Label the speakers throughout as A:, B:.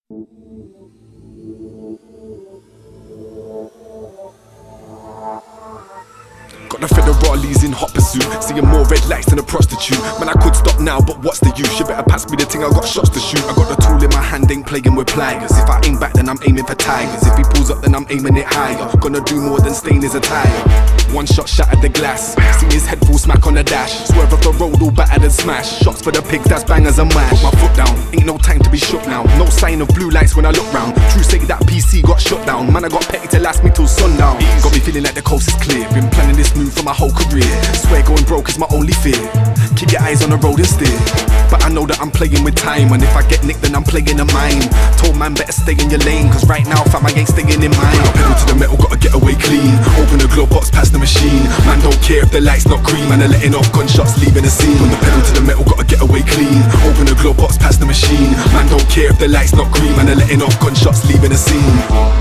A: Got the federales in hot pursuit, seeing more red lights than a prostitute. Man, I could stop now, but what's the use? You better pass me the thing, I got shots to shoot. I got the tool in my hand, ain't playing with pliers. If I aim back, then I'm aiming for tigers. If he pulls up, then I'm aiming it higher. Gonna do more than stain his attire. One shot shattered the glass, see his head full smack on the dash. Swerve off the road, all battered and smash. Shots for the pigs, that's bangers and mash. Put my foot down, ain't no time to be shook now. No sign of blue lights when I look round. True say that PC got shut down. Man, I got petty to last me till sundown. Got me feeling like the coast is clear. Been planning this move for my whole career. Swear going broke is my only fear. Keep your eyes on the road and steer. But I know that I'm playing with time, and if I get nicked then I'm playing a mine. Told man better stay in your lane, cause right now fam I ain't staying in mine. Pedal to the metal, gotta get away clean. Open the glove box past the machine. Man don't care if the light's not green, man they're letting off gunshots leaving the scene. On the pedal to the metal, gotta get away clean. Open the glove box past the machine. Man don't care if the light's not green, man they're letting off gunshots leaving the scene.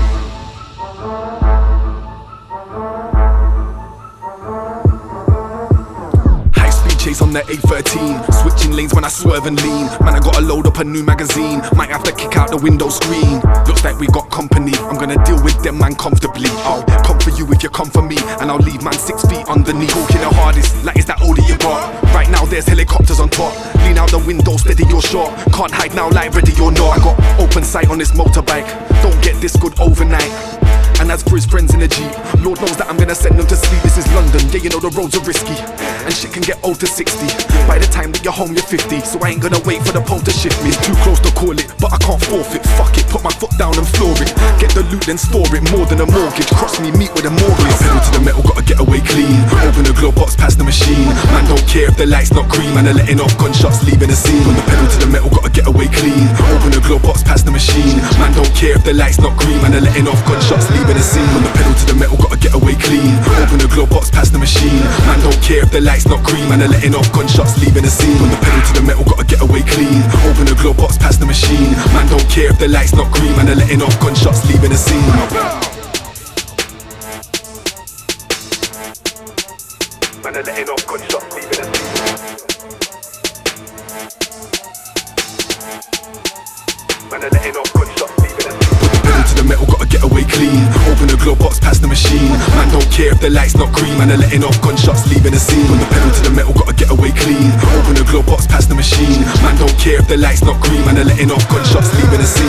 A: Chase on the A13, switching lanes when I swerve and lean. Man, I gotta load up a new magazine, might have to kick out the window screen. Looks like we got company, I'm gonna deal with them man comfortably. I'll come for you if you come for me, and I'll leave man 6 feet underneath. Talking the hardest, like is that all that you got? Right now there's helicopters on top, lean out the window, steady your shot. Can't hide now like ready or not. I got open sight on this motorbike, don't get this good overnight. And as for his friends in the Jeep, Lord knows that I'm gonna send them to sleep. This is London, yeah you know the roads are risky, and shit can get old to 60. By the time that you're home you're 50, so I ain't gonna wait for the pole to shift me. It's too close to call it, but I can't forfeit. Fuck it, put my foot down and floor it. Get the loot then store it, more than a mortgage. Cross me, meet with a mortgage. Pedal to the metal, gotta get away clean. Open the glove box past the machine. Man don't care if the light's not green, man they're letting off gunshots leaving the scene. On the pedal to the metal, gotta get away clean. Open the glove box past the machine. Man don't care if the light's not green, man they're letting off gunshots leaving the scene. On the pedal to the metal, gotta get away clean. Open the glove box past the machine. Man don't care if the light's not green, man they're letting off gunshots leaving the scene. On the pedal to the metal, gotta get away clean. Open the glove box past the machine. Man don't care if the light's not green, man they're letting off gunshots leaving the scene. Man they're letting off gunshots leaving the scene. Man they're letting off gunshots leaving the scene. Put the pedal to the metal, gotta get away clean. Open the glove box past the machine. Man don't care if the light's not green, man they're letting off gunshots leaving the scene. On the pedal to the metal, gotta get away clean. Open the glove box past the machine. Man don't care if the light's not green, man they're letting off gunshots leaving the scene.